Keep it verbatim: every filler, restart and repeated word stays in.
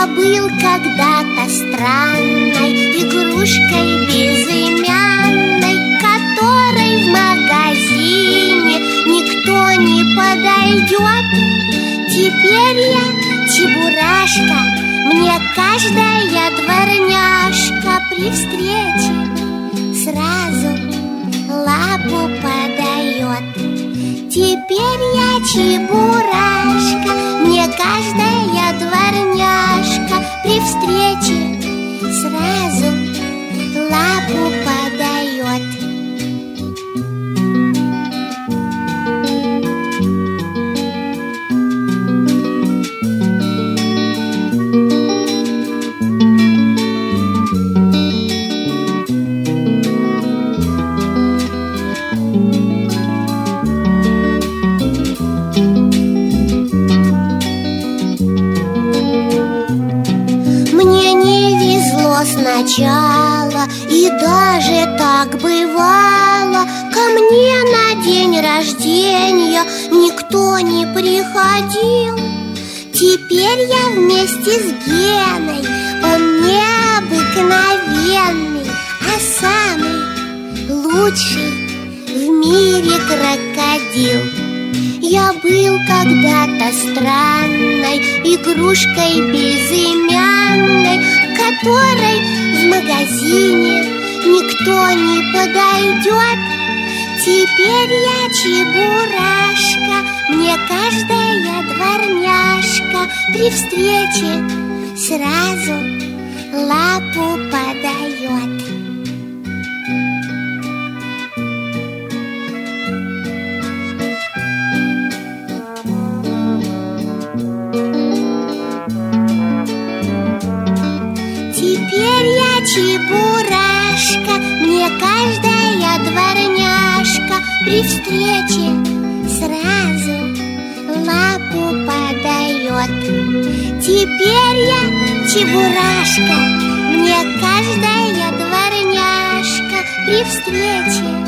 Я был когда-то странной игрушкой безымянной, которой в магазине никто не подойдет. Теперь я чебурашка, мне каждая дворняжка при встрече сразу лапу подает. Теперь я чебурашка, мне каждая дворняжка при встрече сразу лапу подает. Сначала, и даже так бывало, ко мне на день рождения никто не приходил. Теперь я вместе с Геной, он необыкновенный, а самый лучший в мире крокодил. Я был когда-то странной игрушкой безымянной, которой в магазине никто не подойдет. Теперь я чебурашка, мне каждая дворняжка при встрече сразу лапу подает. Теперь я чебурашка, мне каждая дворняжка при встрече сразу лапу подает. Теперь я чебурашка, мне каждая дворняжка при встрече